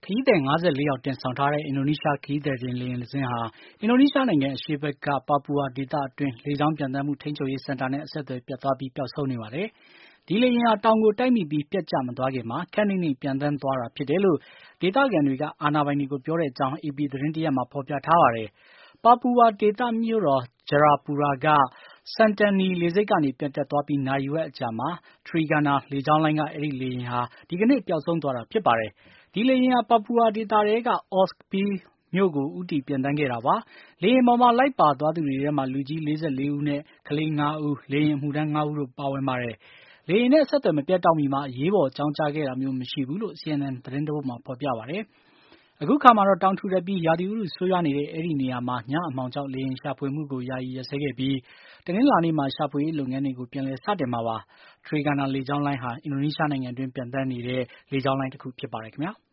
ခရီးသည်54 ယောက်တင်ဆောင်ထားတဲ့အင်ဒိုနီးရှားခရီးသည်တင်လေယာဉ်တစ်စင်းဟာအင်ဒိုနီးရှားနိုင်ငံအရှေ့ဘက်ကပါပူအာဒေသအတွင်းလေကြောင်းပျံသန်းမှုထိန်းချုပ်ရေးစင်တာနဲ့အဆက်အသွယ်ပြတ်သွားပြီးပျောက်ဆုံးနေပါတယ်။ဒီလေယာဉ်ဟာတောင်ကိုတိုက်မိပြီးပျက်ကျမသွားခင်မှာခပ်နိမ့်နိမ့်ပျံသန်းသွားတာဖြစ်တယ်လို့ဒေသခံတွေကအာဏာပိုင်တွေကိုပြောတဲ့အကြောင်း AP သတင်းတရပ်မှာဖော်ပြထားပါတယ်။ပါပူအာဒေသမြို့တော်ဂျရာပူရာကSentani လေဆိပ်ကနေပျံတက်သွားပြီးနာရီဝက်အကြာမှာ Trigana လေကြောင်းလိုင်းကအဲဒီလေယာဉ်ဟာဒီကနေ့ပျောက်ဆုံးသွားတာဖြစ်ပါတယ်။ဒီလေယာဉ်ဟာပါပူအာဒေသထဲက Ospil မြို့ကိုဦးတည်ပျံသန်းခဲ့တာပါ။လေယာဉ်ပေါ်မှာလိုက်ပါသွားသူတွေထဲမှာလူကြီး44 ဦးနဲ့ကလေး5 ဦးလေယာဉ်အမှုထမ်း5 ဦးတို့ပါဝင်ပါတယ်။လေယာဉ်နဲ့အဆက်အသွယ်မပြတ်တောက်မီမှာအရေးပေါ်အကြောင်းကြားခဲ့တာမျိုးမရှိဘူးလို့ CNN သတင်းတပုဒ်မှာဖော်ပြပါတယ်။အခုခါမှာတော့တောင်ထူထပ်ပြီးရာသီဥတုဆိုးရွားနေတဲ့အဲဒီနေရာမှာညအမှောင်ကြောင့်လေယာဉ်ရှာဖွေမှုကိုယာယီရပ်စဲခဲ့ပြီးတနင်္လာနေ့မှာရှာဖွေရေးလုပ်ငန်းတွေကိုပြန်လည်စတင်မှာပါ။ Trigana လေကြောင်းလိုင်းဟာအင်ဒိုနီးရှားနိုင်ငံအတွင်းပျံသန်းနေတဲ့လေကြောင်းလိုင်းတစ်ခုဖြစ်ပါတယ်ခင်ဗျာ။